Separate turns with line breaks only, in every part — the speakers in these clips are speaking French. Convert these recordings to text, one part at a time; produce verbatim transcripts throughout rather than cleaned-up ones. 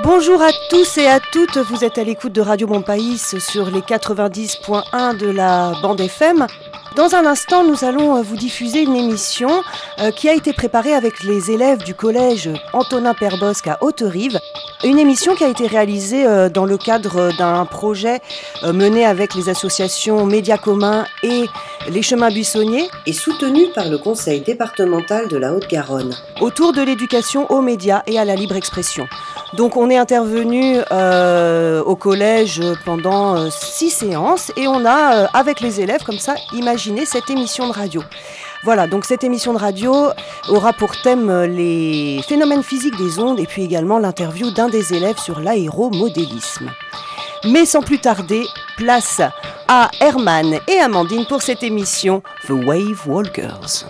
Bonjour à tous et à toutes, vous êtes à l'écoute de Radio Montpaïs sur les quatre-vingt-dix point un de la bande F M. Dans un instant, nous allons vous diffuser une émission euh, qui a été préparée avec les élèves du collège Antonin Perbosque à Haute-Rive. Une émission qui a été réalisée euh, dans le cadre d'un projet euh, mené avec les associations Médias Communs et les Chemins Buissonniers
et soutenue par le Conseil départemental de la Haute-Garonne
autour de l'éducation aux médias et à la libre expression. Donc on est intervenu euh, au collège pendant euh, six séances et on a, euh, avec les élèves, comme ça, imaginé cette émission de radio. Voilà, donc cette émission de radio aura pour thème les phénomènes physiques des ondes et puis également l'interview d'un des élèves sur l'aéromodélisme. Mais sans plus tarder, place à Herman et Amandine pour cette émission The Wave Walkers.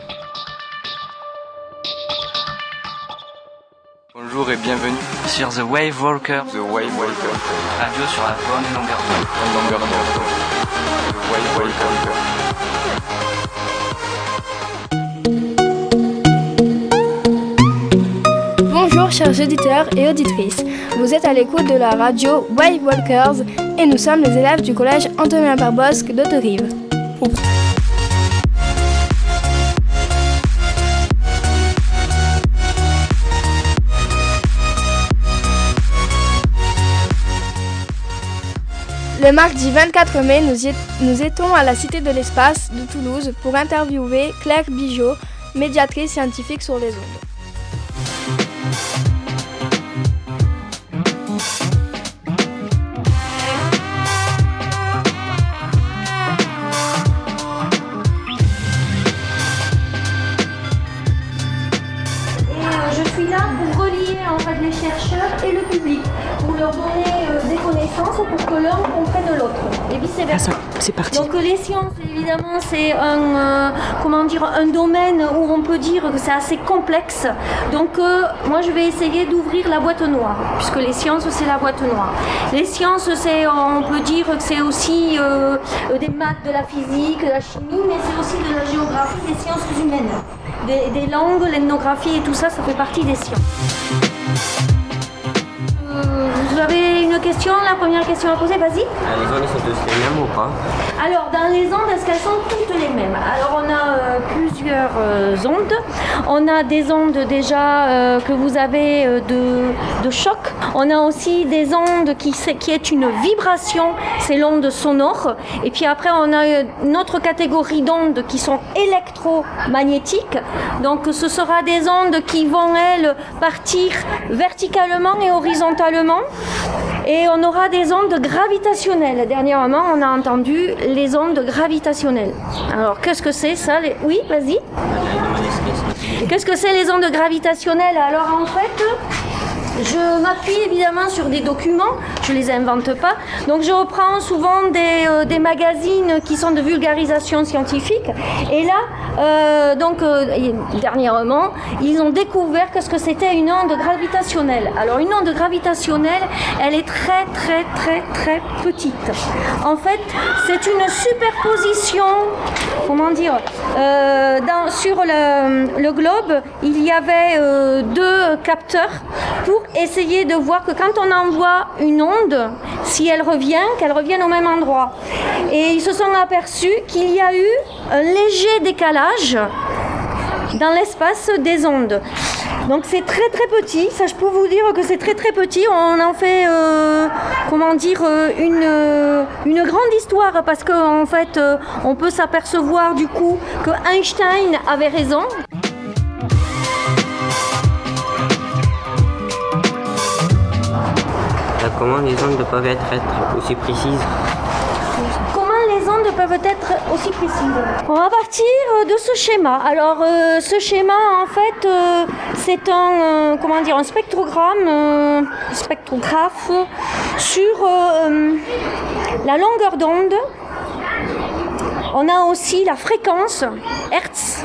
Bonjour et bienvenue
sur The Wave Walkers.
The Wave Walkers.
Radio sur la bonne longueur d'onde.
Bonne longueur d'onde. The Wave Walkers.
Bonjour chers auditeurs et auditrices, vous êtes à l'écoute de la radio Wave Walkers et nous sommes les élèves du collège Antonin Perbosque d'Haute-Rive. Le mardi vingt-quatre mai, nous, y, nous étions à la Cité de l'Espace de Toulouse pour interviewer Claire Bigeot, médiatrice scientifique sur les ondes.
Je suis là pour relier en fait les chercheurs et le public, pour leur donner euh, des connaissances pour que l'un comprenne l'autre et vice versa.
Ah, c'est parti.
Donc les sciences, évidemment, c'est un euh, comment dire un domaine où on peut dire que c'est assez complexe. Donc euh, moi je vais essayer d'ouvrir la boîte noire, puisque les sciences c'est la boîte noire. Les sciences c'est, on peut dire que c'est aussi euh, des maths, de la physique, de la chimie, mais c'est aussi de la géographie, des sciences humaines. Des, des langues, l'ethnographie et tout ça, ça fait partie des sciences. Euh, vous avez une question, la première question à poser, vas-y.
Ah, les ondes sont toutes les mêmes ou pas?
Alors, dans les ondes, est-ce qu'elles sont toutes les mêmes? Alors, on a euh, plusieurs euh, ondes. On a des ondes déjà euh, que vous avez euh, de, de choc. On a aussi des ondes qui, qui est une vibration, c'est l'onde sonore. Et puis après, on a une autre catégorie d'ondes qui sont électromagnétiques. Donc, ce sera des ondes qui vont, elles, partir verticalement et horizontalement. Et on aura des ondes gravitationnelles. Dernièrement, on a entendu les ondes gravitationnelles. Alors, qu'est-ce que c'est ça les... Oui, vas-y. Qu'est-ce que c'est les ondes gravitationnelles? Alors, en fait... Je m'appuie évidemment sur des documents, je ne les invente pas. Donc je reprends souvent des, euh, des magazines qui sont de vulgarisation scientifique. Et là, euh, donc euh, dernièrement, ils ont découvert qu'est-ce que c'était une onde gravitationnelle. Alors une onde gravitationnelle, elle est très très très très petite. En fait, c'est une superposition, comment dire, euh, dans, sur le, le globe, il y avait euh, deux capteurs pour essayer de voir que quand on envoie une onde, si elle revient, qu'elle revienne au même endroit. Et ils se sont aperçus qu'il y a eu un léger décalage dans l'espace des ondes. Donc c'est très très petit, ça je peux vous dire que c'est très très petit, on en fait, euh, comment dire, une, une grande histoire parce qu'en fait euh, on peut s'apercevoir du coup que Einstein avait raison.
Comment les ondes peuvent être aussi précises?
Comment les ondes peuvent être aussi précises? On va partir de ce schéma. Alors euh, ce schéma en fait euh, c'est un euh, comment dire un spectrogramme, euh, spectrographe sur euh, la longueur d'onde. On a aussi la fréquence Hertz.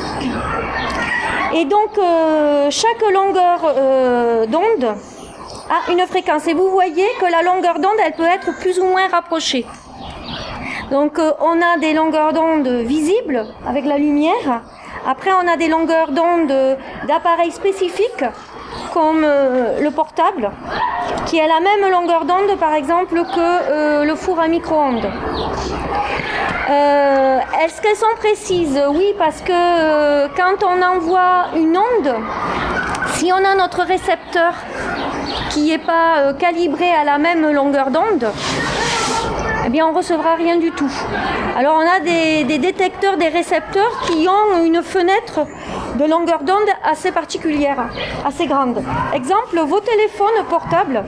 Et donc euh, chaque longueur euh, d'onde a une fréquence. Et vous voyez que la longueur d'onde, elle peut être plus ou moins rapprochée. Donc euh, on a des longueurs d'onde visibles avec la lumière. Après on a des longueurs d'onde d'appareils spécifiques comme euh, le portable, qui a la même longueur d'onde par exemple que euh, le four à micro-ondes. Euh, est-ce qu'elles sont précises? Oui, parce que euh, quand on envoie une onde, si on a notre récepteur qui n'est pas euh, calibré à la même longueur d'onde, eh bien on ne recevra rien du tout. Alors on a des, des détecteurs, des récepteurs qui ont une fenêtre de longueur d'onde assez particulière, assez grande. Exemple, vos téléphones portables,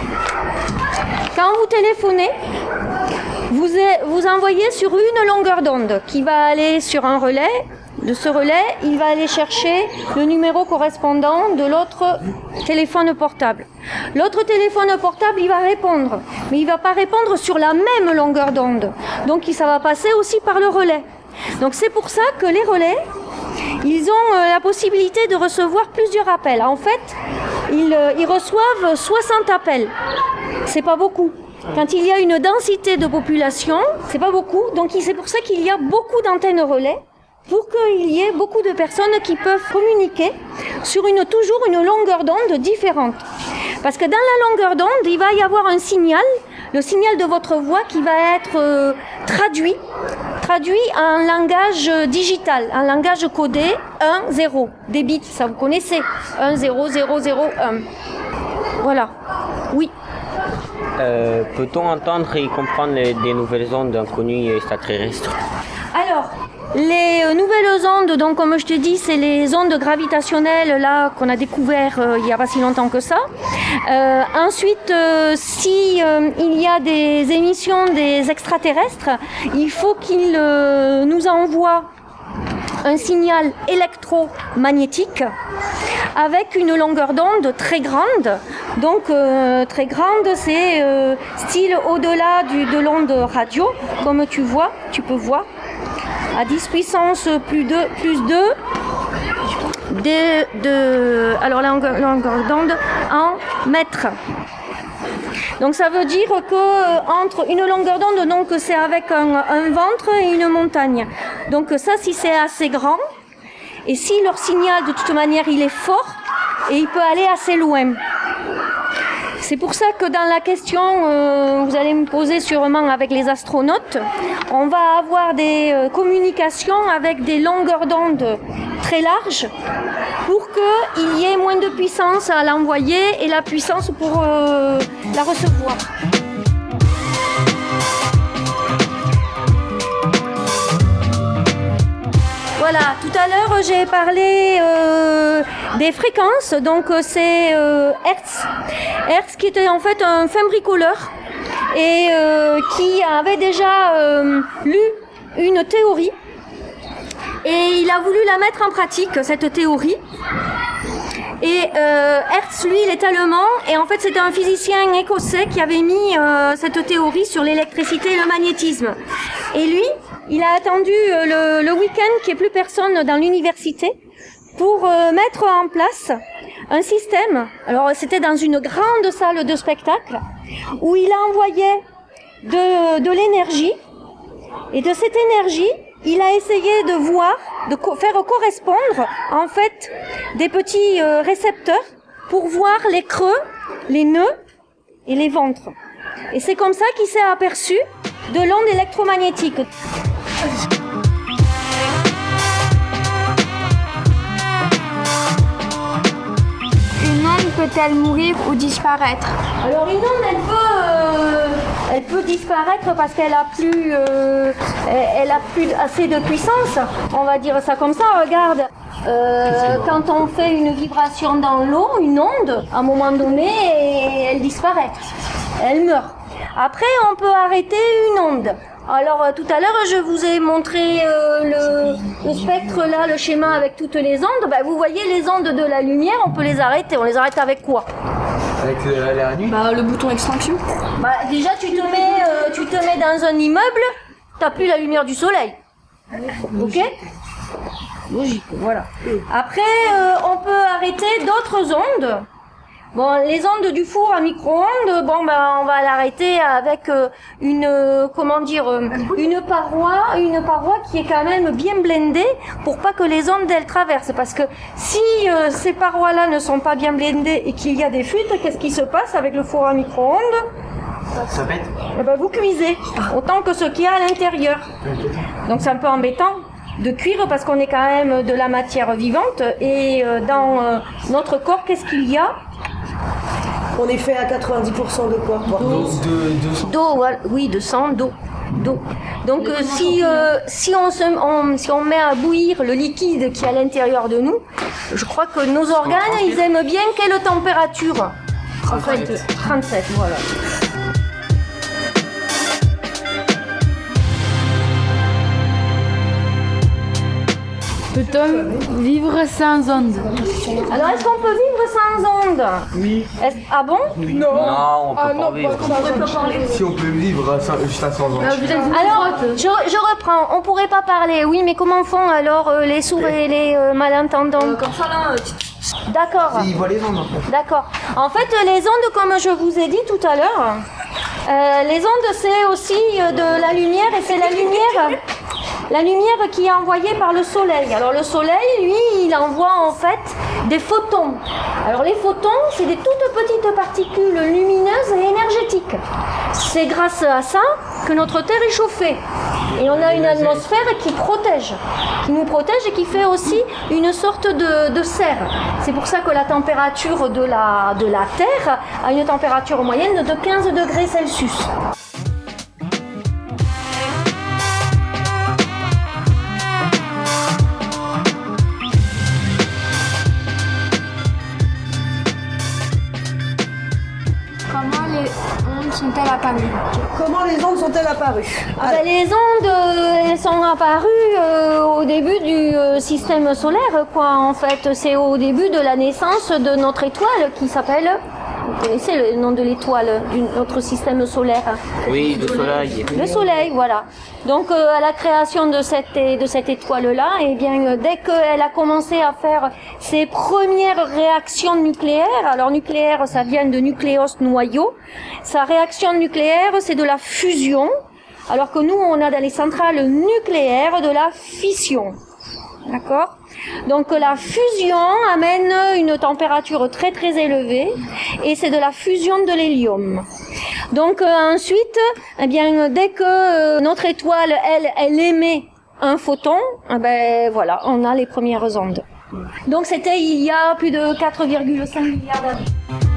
quand vous téléphonez, vous, vous envoyez sur une longueur d'onde qui va aller sur un relais. De ce relais, il va aller chercher le numéro correspondant de l'autre téléphone portable. L'autre téléphone portable, il va répondre, mais il ne va pas répondre sur la même longueur d'onde. Donc ça va passer aussi par le relais. Donc c'est pour ça que les relais, ils ont la possibilité de recevoir plusieurs appels. En fait, ils, ils reçoivent soixante appels. C'est pas beaucoup. Quand il y a une densité de population, c'est pas beaucoup. Donc c'est pour ça qu'il y a beaucoup d'antennes relais, pour qu'il y ait beaucoup de personnes qui peuvent communiquer sur une, toujours une longueur d'onde différente. Parce que dans la longueur d'onde, il va y avoir un signal, le signal de votre voix qui va être euh, traduit, traduit en langage digital, en langage codé un zéro, des bits, ça vous connaissez, un zéro zéro zéro un. Voilà, oui.
Euh, peut-on entendre et comprendre les, des nouvelles ondes inconnues et extraterrestres?
Alors, les euh, nouvelles ondes, donc comme je te dis, c'est les ondes gravitationnelles là qu'on a découvert euh, il n'y a pas si longtemps que ça. Euh, ensuite, euh, si euh, il y a des émissions des extraterrestres, il faut qu'ils euh, nous envoient un signal électromagnétique avec une longueur d'onde très grande. Donc euh, très grande, c'est euh, style au-delà du, de l'onde radio, comme tu vois, tu peux voir, à dix puissance plus deux, plus deux de, de, alors la longueur, longueur d'onde en mètres. Donc ça veut dire que euh, entre une longueur d'onde, donc c'est avec un, un ventre et une montagne. Donc ça, si c'est assez grand, et si leur signal de toute manière il est fort, et il peut aller assez loin. C'est pour ça que dans la question, euh, vous allez me poser sûrement avec les astronautes, on va avoir des euh, communications avec des longueurs d'onde très larges pour qu'il y ait moins de puissance à l'envoyer et la puissance pour euh, la recevoir. Voilà, tout à l'heure j'ai parlé euh, des fréquences, donc c'est euh, Hertz. Hertz qui était en fait un fin bricoleur et euh, qui avait déjà euh, lu une théorie et il a voulu la mettre en pratique, cette théorie. Et euh, Hertz, lui, il est allemand et en fait c'était un physicien écossais qui avait mis euh, cette théorie sur l'électricité et le magnétisme. Et lui, il a attendu euh, le, le week-end qu'il n'y ait plus personne dans l'université pour euh, mettre en place un système. Alors c'était dans une grande salle de spectacle où il envoyait de, de l'énergie et de cette énergie, il a essayé de voir, de co- faire correspondre en fait des petits euh, récepteurs pour voir les creux, les nœuds et les ventres. Et c'est comme ça qu'il s'est aperçu de l'onde électromagnétique.
Une onde peut-elle mourir ou disparaître?
Alors une onde, elle peut, euh, elle peut disparaître parce qu'elle a plus, euh, elle a plus assez de puissance. On va dire ça comme ça. Regarde, euh, quand on fait une vibration dans l'eau, une onde, à un moment donné, elle disparaît, elle meurt. Après, on peut arrêter une onde. Alors euh, tout à l'heure, je vous ai montré euh, le, le spectre là, le schéma avec toutes les ondes. Ben, vous voyez les ondes de la lumière, on peut les arrêter. On les arrête avec quoi?
Avec euh, la nuit?
Bah, le bouton extinction.
Bah, déjà, tu te mets, euh, tu te mets dans un immeuble, t'as plus la lumière du soleil. Ok? Logique, voilà. Après, euh, on peut arrêter d'autres ondes Bon, les ondes du four à micro-ondes, bon, ben, on va l'arrêter avec euh, une, euh, comment dire, euh, une paroi, une paroi qui est quand même bien blindée pour pas que les ondes elles traversent. Parce que si euh, ces parois-là ne sont pas bien blindées et qu'il y a des fuites, qu'est-ce qui se passe avec le four à micro-ondes?
Ça pète.
Eh ben, vous cuisez autant que ce qu'il y a à l'intérieur. Donc c'est un peu embêtant de cuire parce qu'on est quand même de la matière vivante et euh, dans euh, notre corps, qu'est-ce qu'il y a?
On est fait à quatre-vingt-dix pour cent de quoi?
D'eau. De, de
D'eau, voilà. Oui, de sang, d'eau. d'eau. Donc euh, si, euh, si, on se, on, si on met à bouillir le liquide qui est à l'intérieur de nous, je crois que nos organes, ils aiment bien quelle température? En fait, trente-sept, voilà.
Peut-on vivre sans ondes?
Alors, est-ce qu'on peut vivre sans ondes?
Oui.
Est-ce- Ah bon?
Non.
Non, on peut
Ah
pas
non,
vivre.
Si on peut vivre sans, juste à cent ans.
Alors, je, je reprends. On pourrait pas parler, oui, mais comment font alors euh, les sourds et les euh, malentendants?
Comme ça là.
D'accord.
Ils voient les ondes en fait.
D'accord. En fait, les ondes, comme je vous ai dit tout à l'heure, euh, les ondes, c'est aussi euh, de la lumière et c'est la lumière, la lumière qui est envoyée par le soleil. Alors le soleil, lui, il envoie en fait des photons. Alors les photons, c'est des toutes petites particules lumineuses et énergétiques. C'est grâce à ça que notre Terre est chauffée. Et on a une atmosphère qui protège, qui nous protège et qui fait aussi une sorte de, de serre. C'est pour ça que la température de la, de la Terre a une température moyenne de quinze degrés Celsius.
Comment les ondes sont-elles apparues?
Comment les ondes sont-elles apparues?
Ah ben, les ondes, euh, elles sont apparues euh, au début du euh, système solaire, quoi. En fait, c'est au début de la naissance de notre étoile qui s'appelle... Vous connaissez le nom de l'étoile de notre système solaire?
Oui, le soleil.
Le soleil, voilà. Donc euh, à la création de cette, de cette étoile-là, eh bien, euh, dès qu'elle a commencé à faire ses premières réactions nucléaires, alors nucléaire, ça vient de nucléos, noyau, sa réaction nucléaire, c'est de la fusion, alors que nous, on a dans les centrales nucléaires de la fission. D'accord? Donc la fusion amène une température très très élevée et c'est de la fusion de l'hélium. Donc euh, ensuite, eh bien, dès que euh, notre étoile, elle, elle émet un photon, eh ben voilà, on a les premières ondes. Donc c'était il y a plus de quatre virgule cinq milliards d'années.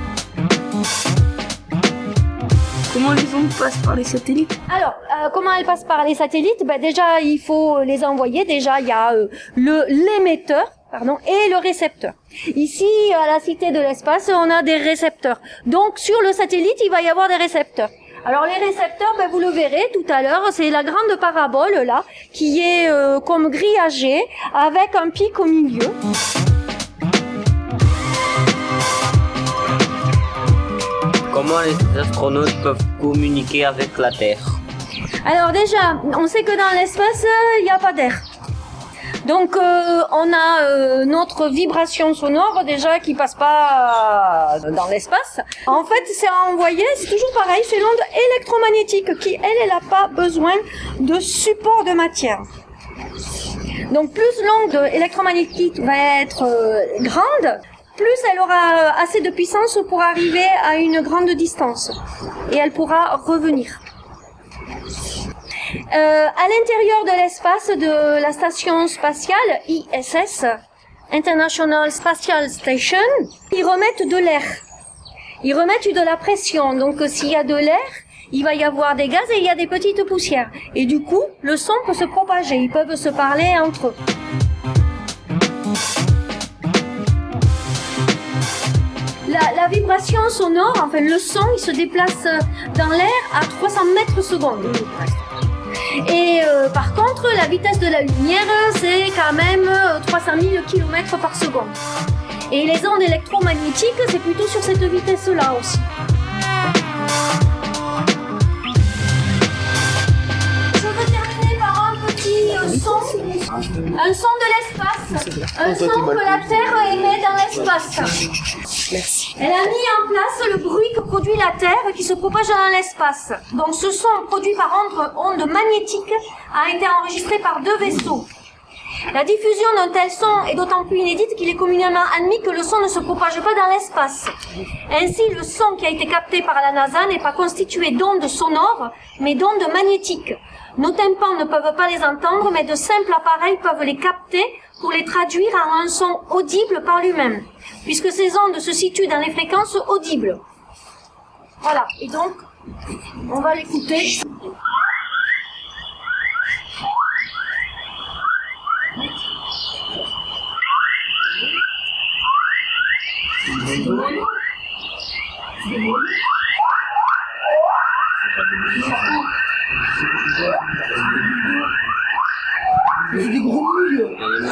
Comment les ondes passent par les satellites?
Alors, euh, comment elles passent par les satellites? Ben déjà, il faut les envoyer. Déjà, il y a euh, le l'émetteur, pardon, et le récepteur. Ici, à la Cité de l'Espace, on a des récepteurs. Donc, sur le satellite, il va y avoir des récepteurs. Alors, les récepteurs, ben, vous le verrez tout à l'heure, c'est la grande parabole, là, qui est euh, comme grillagée, avec un pic au milieu.
Comment les astronautes peuvent communiquer avec la Terre?
Alors déjà, on sait que dans l'espace, il n'y a pas d'air. Donc euh, on a euh, notre vibration sonore déjà qui passe pas euh, dans l'espace. En fait, c'est envoyé, c'est toujours pareil, c'est l'onde électromagnétique qui, elle, elle n'a pas besoin de support de matière. Donc plus l'onde électromagnétique va être euh, grande, plus elle aura assez de puissance pour arriver à une grande distance et elle pourra revenir. Euh, à l'intérieur de l'espace de la station spatiale I S S, International Space Station, ils remettent de l'air. Ils remettent de la pression. Donc s'il y a de l'air, il va y avoir des gaz et il y a des petites poussières. Et du coup, le son peut se propager. Ils peuvent se parler entre eux. La, la vibration sonore, enfin le son, il se déplace dans l'air à trois cents mètres secondes. Et euh, par contre, la vitesse de la lumière, c'est quand même trois cent mille kilomètres par seconde. Et les ondes électromagnétiques, c'est plutôt sur cette vitesse-là aussi. Je veux terminer par un petit euh, son Un son de l'espace. Un son que la Terre émet dans l'espace.
Merci.
Elle a mis en place le bruit que produit la Terre qui se propage dans l'espace. Donc ce son produit par onde, onde magnétique a été enregistré par deux vaisseaux. La diffusion d'un tel son est d'autant plus inédite qu'il est communément admis que le son ne se propage pas dans l'espace. Ainsi, le son qui a été capté par la NASA n'est pas constitué d'ondes sonores, mais d'ondes magnétiques. Nos tympans ne peuvent pas les entendre, mais de simples appareils peuvent les capter pour les traduire en un son audible par lui-même, puisque ces ondes se situent dans les fréquences audibles. Voilà, et donc, on va l'écouter.
C'est des gros mouilles.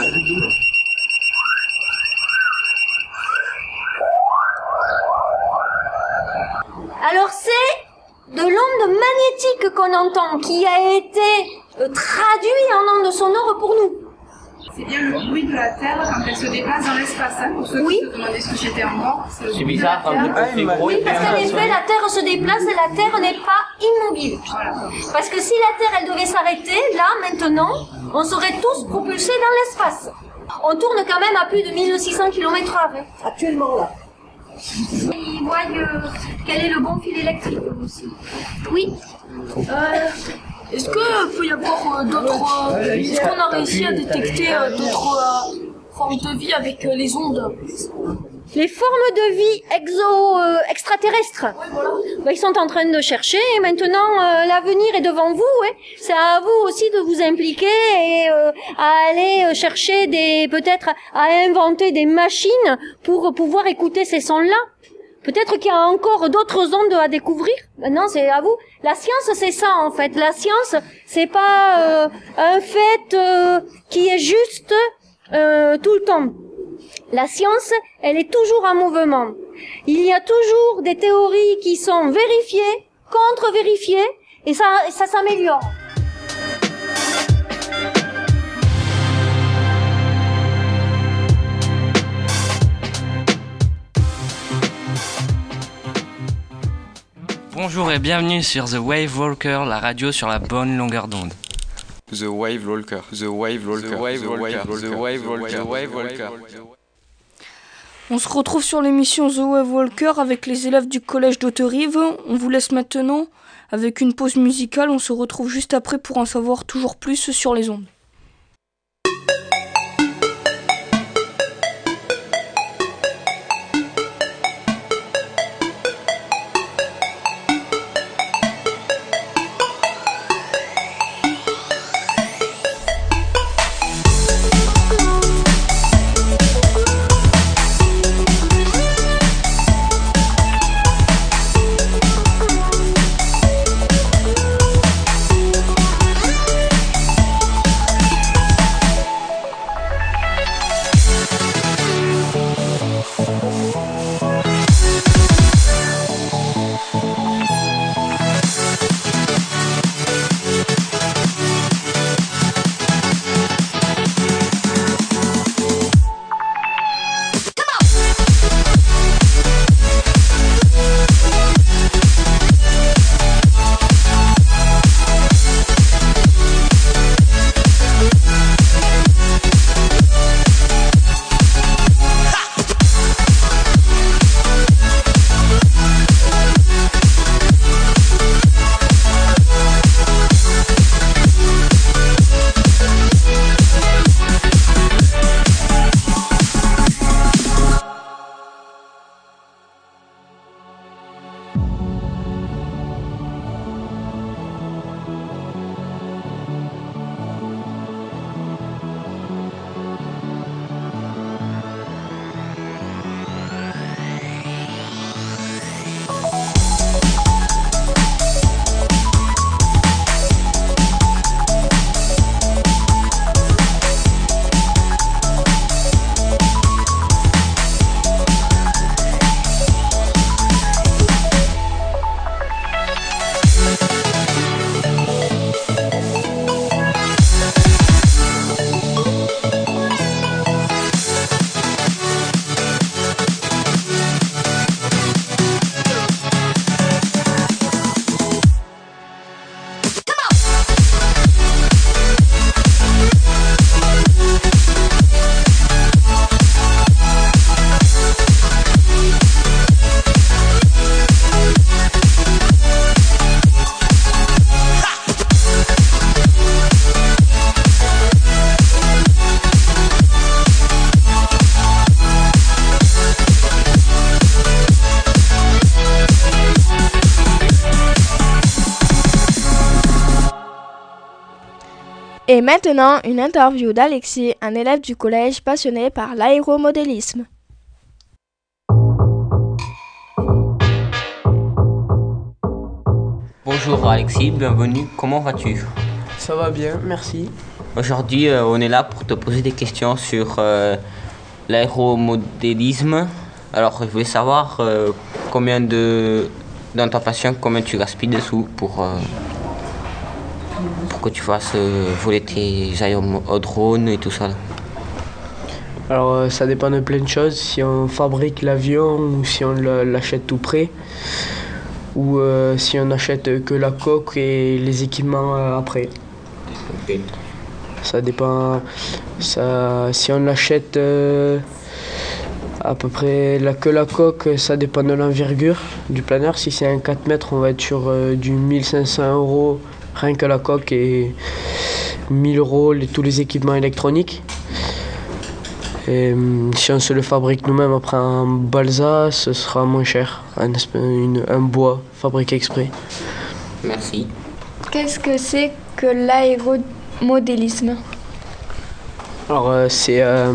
Alors c'est de l'onde magnétique qu'on entend, qui a été euh, traduit en onde sonore pour nous.
C'est bien le bruit de la Terre quand elle se déplace dans l'espace, hein, pour ceux
oui.
qui se demandaient ce que j'étais en bord.
C'est bizarre quand vous pensez gros.
Oui, parce qu'en effet, la Terre se déplace et la Terre n'est pas immobile.
Voilà.
Parce que si la Terre, elle devait s'arrêter, là, maintenant, on serait tous propulsés dans l'espace. On tourne quand même à plus de mille six cents kilomètres heure.
Actuellement, là.
Ils voient euh, quel est le bon fil électrique aussi. Oui.
Euh, est-ce qu'il peut y avoir euh, d'autres... Euh, est-ce qu'on a réussi à détecter euh, d'autres euh, formes de vie avec euh, les ondes?
Les formes de vie exo euh, extraterrestres.
Oui, voilà.
Ben, ils sont en train de chercher et maintenant euh, l'avenir est devant vous. Hein. C'est à vous aussi de vous impliquer et euh, à aller chercher des, peut-être à inventer des machines pour pouvoir écouter ces sons-là. Peut-être qu'il y a encore d'autres ondes à découvrir. Maintenant, c'est à vous. La science, c'est ça en fait. La science, c'est pas euh, un fait euh, qui est juste euh, tout le temps. La science, elle est toujours en mouvement. Il y a toujours des théories qui sont vérifiées, contre-vérifiées, et ça, ça s'améliore.
Bonjour et bienvenue sur The Wave Walker, la radio sur la bonne longueur d'onde.
The Wave Walker, The Wave Walker, The Wave Walker, The Wave Walker, The Wave Walker.
On se retrouve sur l'émission The Wave Walker avec les élèves du collège d'Hauterive. On vous laisse maintenant avec une pause musicale. On se retrouve juste après pour en savoir toujours plus sur les ondes.
Et maintenant, une interview d'Alexis, un élève du collège passionné par l'aéromodélisme.
Bonjour Alexis, bienvenue, comment vas-tu?
Ça va bien, merci.
Aujourd'hui, euh, on est là pour te poser des questions sur euh, l'aéromodélisme. Alors, je voulais savoir euh, combien de, dans ta passion, combien tu gaspilles de sous pour, euh, pour que tu fasses euh, voler tes aérodrones et tout ça.
Alors, euh, ça dépend de plein de choses. Si on fabrique l'avion ou si on l'achète tout prêt. Ou euh, si on achète que la coque et les équipements euh, après. Okay. Ça dépend. Ça, si on achète euh, à peu près la, que la coque, ça dépend de l'envergure du planeur. Si c'est un quatre mètres, on va être sur euh, du mille cinq cents euros rien que la coque et mille euros les, tous les équipements électroniques. Et si on se le fabrique nous-mêmes après en balsa, ce sera moins cher, un, une, un bois fabriqué exprès.
Merci.
Qu'est-ce que c'est que l'aéromodélisme?
Alors euh, c'est euh,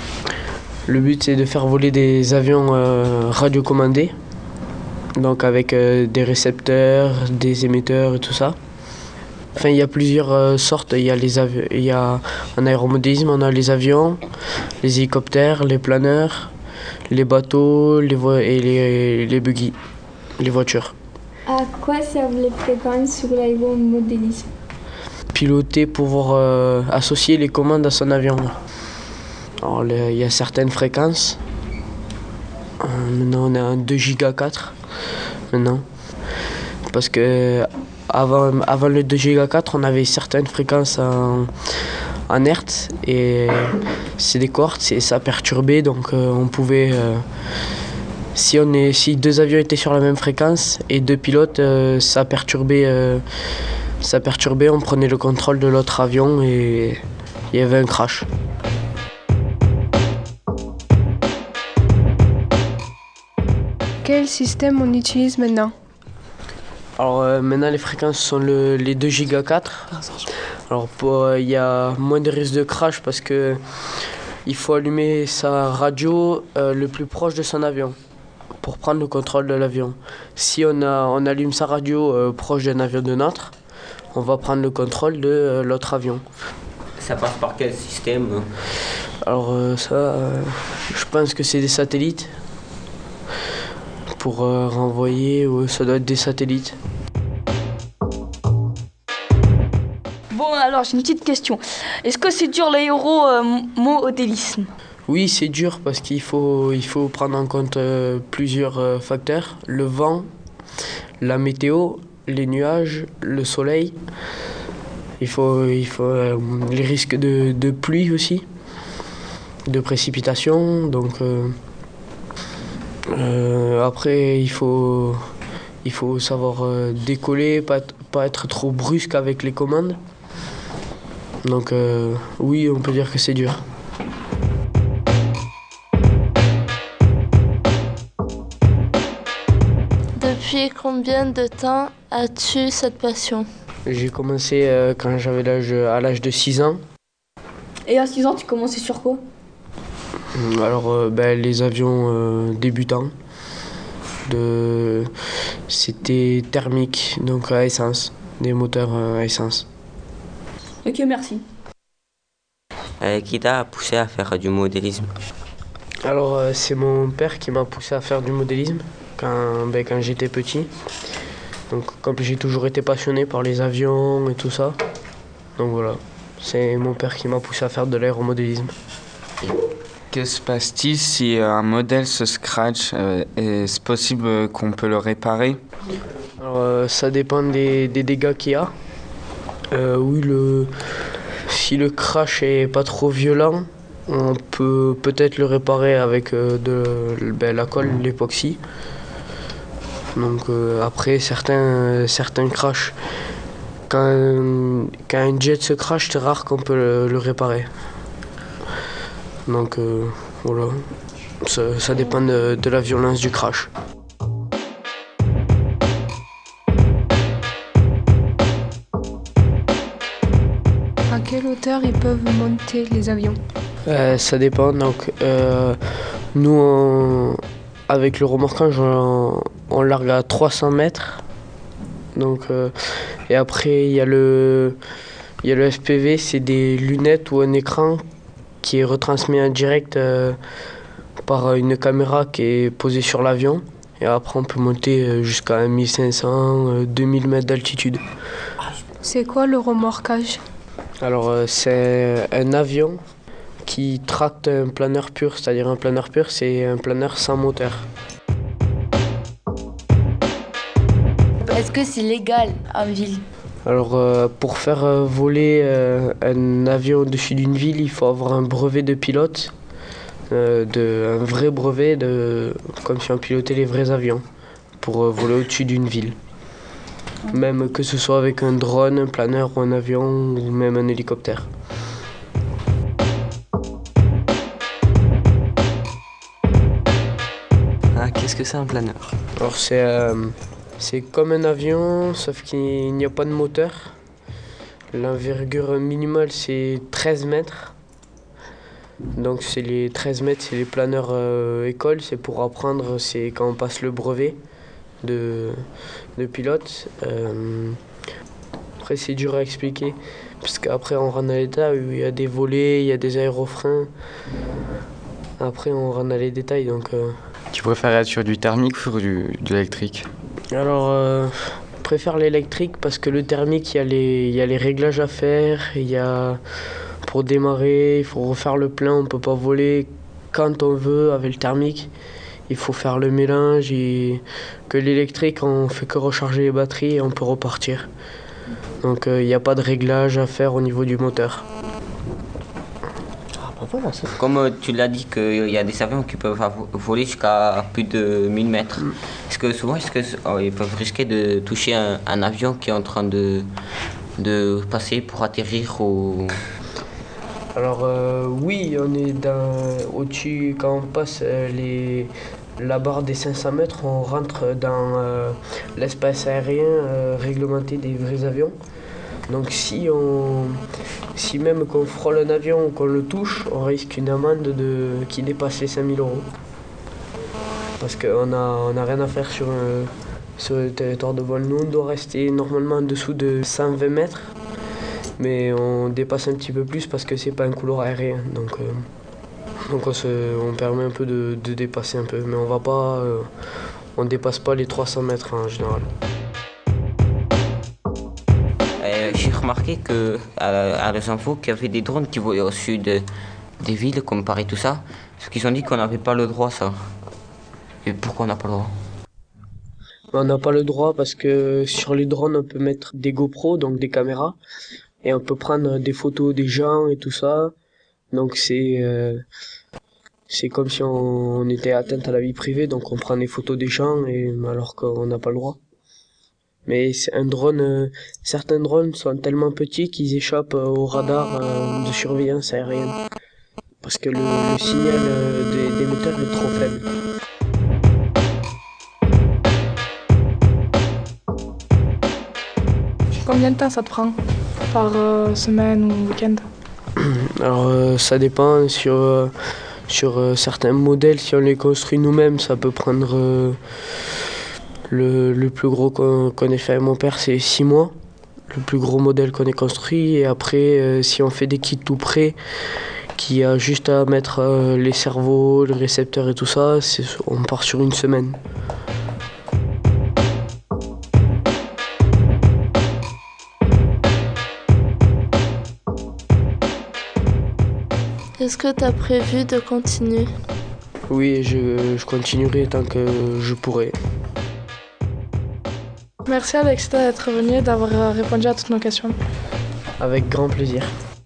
le but c'est de faire voler des avions euh, radiocommandés, donc avec euh, des récepteurs, des émetteurs et tout ça. Enfin, il y a plusieurs euh, sortes. Il y a les avi- il y a en aéromodélisme, on a les avions, les hélicoptères, les planeurs, les bateaux, les vo- et les, les buggy, les voitures.
À quoi servent les fréquences sur l'aéromodélisme?
Piloter pour pouvoir euh, associer les commandes à son avion. Alors, il y a certaines fréquences. Euh, maintenant, on est à deux giga quatre. Maintenant, parce que Avant, avant le deux giga quatre, on avait certaines fréquences en, en hertz et c'est des quartz et ça perturbait, donc euh, on pouvait, euh, si, on est, si deux avions étaient sur la même fréquence et deux pilotes, euh, ça perturbait, euh, ça perturbait, on prenait le contrôle de l'autre avion et il y avait un crash.
Quel système on utilise maintenant?
Alors euh, maintenant les fréquences sont le, les deux giga quatre. Alors il euh, y a moins de risque de crash parce que il faut allumer sa radio euh, le plus proche de son avion pour prendre le contrôle de l'avion. Si on, a, on allume sa radio euh, proche d'un avion de nôtre, on va prendre le contrôle de euh, l'autre avion.
Ça passe par quel système?
Alors euh, ça, euh, je pense que c'est des satellites. Pour euh, renvoyer, euh, ça doit être des satellites.
Bon, alors j'ai une petite question. Est-ce que c'est dur l'aéromodélisme?
Oui, c'est dur parce qu'il faut, il faut prendre en compte euh, plusieurs euh, facteurs. Le vent, la météo, les nuages, le soleil. Il faut, il faut euh, les risques de, de pluie aussi, de précipitation. Donc, euh, Euh, après, il faut, il faut savoir euh, décoller, pas, pas être trop brusque avec les commandes. Donc euh, oui, on peut dire que c'est dur.
Depuis combien de temps as-tu cette passion?
J'ai commencé euh, quand j'avais l'âge, à l'âge de six ans.
Et à six ans, tu commençais sur quoi?
Alors, euh, ben, les avions euh, débutants, de... c'était thermique, donc à essence, des moteurs euh, à essence.
Ok, merci.
Euh, qui t'a poussé à faire du modélisme?
Alors, euh, c'est mon père qui m'a poussé à faire du modélisme quand, ben, quand j'étais petit. Donc, comme j'ai toujours été passionné par les avions et tout ça, donc voilà, c'est mon père qui m'a poussé à faire de l'aéromodélisme.
Que se passe-t-il si un modèle se scratch? euh, Est-ce possible qu'on peut le réparer?
Alors, euh, ça dépend des, des dégâts qu'il y a. Euh, oui, le, si le crash est pas trop violent, on peut peut-être le réparer avec euh, de, ben, la colle, l'époxy. Donc euh, après, certains, certains crashs, quand, quand un jet se crash, c'est rare qu'on peut le, le réparer. Donc euh, voilà, ça, ça dépend de, de la violence du crash.
À quelle hauteur ils peuvent monter les avions?
Euh, ça dépend. Donc, euh, nous, on, avec le remorquage, on, on largue à trois cents mètres. Donc, euh, et après, il y a le, il y a le F P V, c'est des lunettes ou un écran qui est retransmis en direct euh, par une caméra qui est posée sur l'avion. Et après, on peut monter jusqu'à mille cinq cents, deux mille mètres d'altitude.
C'est quoi le remorquage?
Alors, euh, c'est un avion qui tracte un planeur pur, c'est-à-dire un planeur pur, c'est un planeur sans moteur.
Est-ce que c'est légal en ville?
Alors, euh, pour faire euh, voler euh, un avion au-dessus d'une ville, il faut avoir un brevet de pilote, euh, de, un vrai brevet, de, comme si on pilotait les vrais avions, pour euh, voler au-dessus d'une ville. Même que ce soit avec un drone, un planeur ou un avion, ou même un hélicoptère.
Ah, qu'est-ce que c'est un planeur?
Alors c'est, euh, c'est comme un avion, sauf qu'il n'y a pas de moteur. L'envergure minimale c'est treize mètres. Donc c'est les treize mètres, c'est les planeurs euh, école, c'est pour apprendre, c'est quand on passe le brevet de, de pilote. Euh, après c'est dur à expliquer, parce qu'après on rentre dans l'état où il y a des volets, il y a des aérofreins. Après on rentre dans les détails. Donc, euh...
Tu préfères être sur du thermique ou sur du, de l'électrique?
Alors, euh, je préfère l'électrique parce que le thermique, il y a les, il y a les réglages à faire, il y a... Pour démarrer, il faut refaire le plein, on ne peut pas voler quand on veut avec le thermique. Il faut faire le mélange et que l'électrique, on fait que recharger les batteries et on peut repartir. Donc il euh, n'y a pas de réglage à faire au niveau du moteur.
Ah, bah voilà, ça. Comme euh, tu l'as dit qu'il y a des avions qui peuvent voler jusqu'à plus de mille mètres. Mm. Est-ce que souvent est-ce que, oh, ils peuvent risquer de toucher un, un avion qui est en train de, de passer pour atterrir au...
Alors euh, oui, on est dans, au-dessus, quand on passe euh, les, la barre des cinq cents mètres, on rentre dans euh, l'espace aérien euh, réglementé des vrais avions. Donc si, on, si même qu'on frôle un avion ou qu'on le touche, on risque une amende de, qui dépasse les cinq mille euros. Parce qu'on n'a on a rien à faire sur, euh, sur le territoire de vol. Nous, on doit rester normalement en dessous de cent vingt mètres. Mais on dépasse un petit peu plus parce que c'est pas un couloir aérien, donc, euh, donc on, se, on permet un peu de, de dépasser un peu, mais on va pas, euh, on dépasse pas les trois cents mètres en général.
Euh, j'ai remarqué que à, à les infos qu'il y avait des drones qui volaient au sud de, des villes comme Paris, tout ça, parce qu'ils ont dit qu'on n'avait pas le droit ça. Et pourquoi on n'a pas le droit?
On n'a pas le droit parce que sur les drones on peut mettre des GoPro, donc des caméras. Et on peut prendre des photos des gens et tout ça. Donc c'est euh, c'est comme si on, on était atteinte à la vie privée. Donc on prend des photos des gens et, alors qu'on n'a pas le droit. Mais c'est un drone, euh, certains drones sont tellement petits qu'ils échappent au radar euh, de surveillance aérienne. Parce que le, le signal euh, des, des moteurs est trop faible.
Combien de temps ça te prend par euh, semaine ou week-end?
Alors euh, ça dépend sur, euh, sur euh, certains modèles, si on les construit nous-mêmes, ça peut prendre euh, le, le plus gros qu'on, qu'on ait fait avec mon père, c'est six mois, le plus gros modèle qu'on ait construit. Et après, euh, si on fait des kits tout prêts, qui a juste à mettre euh, les cerveaux, le récepteur et tout ça, c'est, on part sur une semaine.
Est-ce que tu as prévu de continuer?
Oui, je, je continuerai tant que je pourrai.
Merci Alex d'être venu et d'avoir répondu à toutes nos questions.
Avec grand plaisir.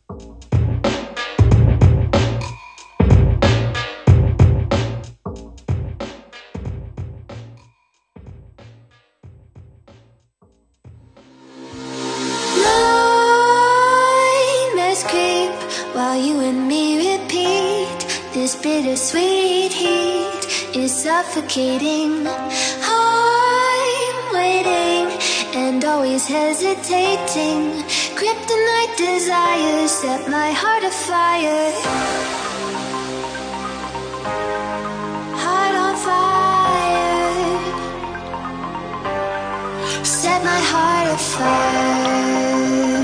While you and me repeat, this bittersweet heat is suffocating. I'm waiting and always hesitating. Kryptonite desires set my heart afire. Heart on fire. Set my heart afire.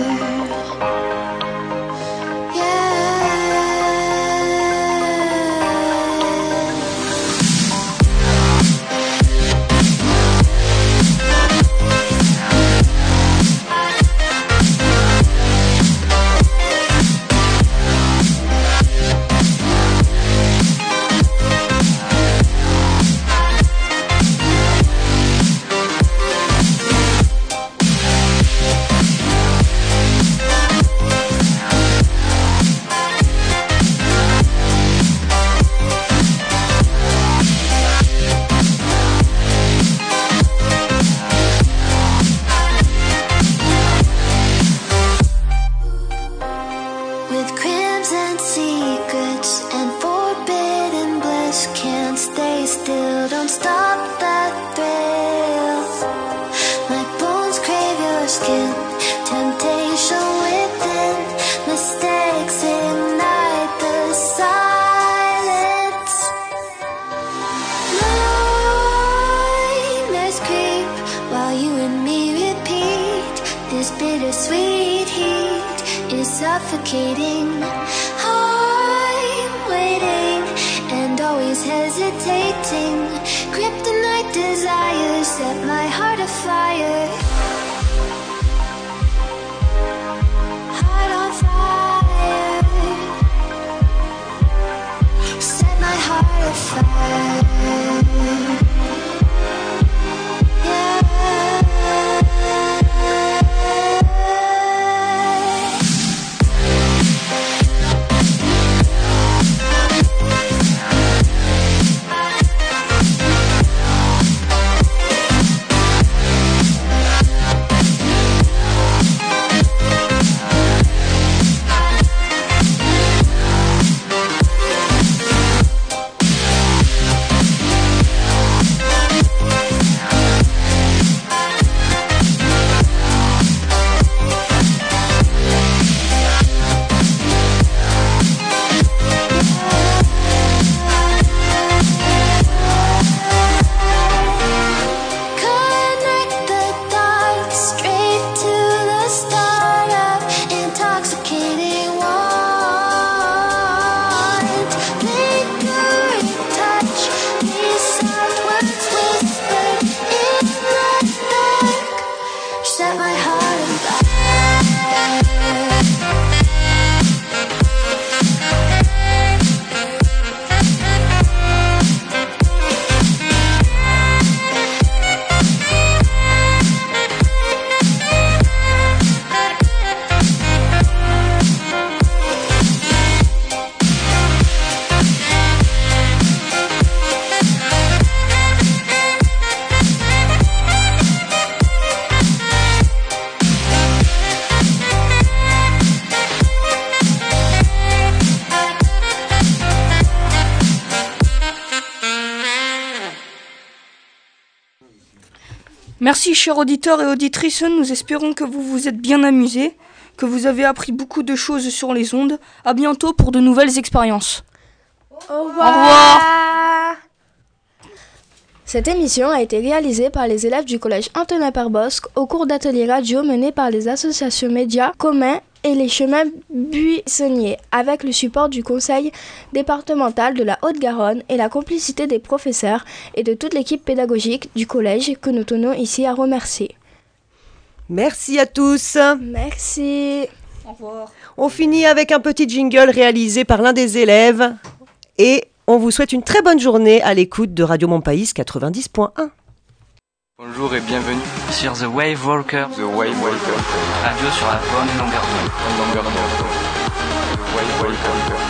Suffocating, I'm waiting and always hesitating. Kryptonite desires set my heart afire. Heart on fire. Set my heart afire.
Merci chers auditeurs et auditrices, nous espérons que vous vous êtes bien amusés, que vous avez appris beaucoup de choses sur les ondes. À bientôt pour de nouvelles expériences.
Au revoir.
Au revoir.
Cette émission a été réalisée par les élèves du collège Antonin Perbosque au cours d'ateliers radio menés par les associations médias communs et les chemins buissonniers, avec le support du conseil départemental de la Haute-Garonne et la complicité des professeurs et de toute l'équipe pédagogique du collège que nous tenons ici à remercier.
Merci à tous.
Merci.
Au revoir.
On finit avec un petit jingle réalisé par l'un des élèves et on vous souhaite une très bonne journée à l'écoute de Radio Montpaïs quatre-vingt-dix point un.
Bonjour et bienvenue sur The Wave Walker. The Wave Walker. Radio sur la bonne longueur d'onde. Longueur d'onde. The Wave Walker.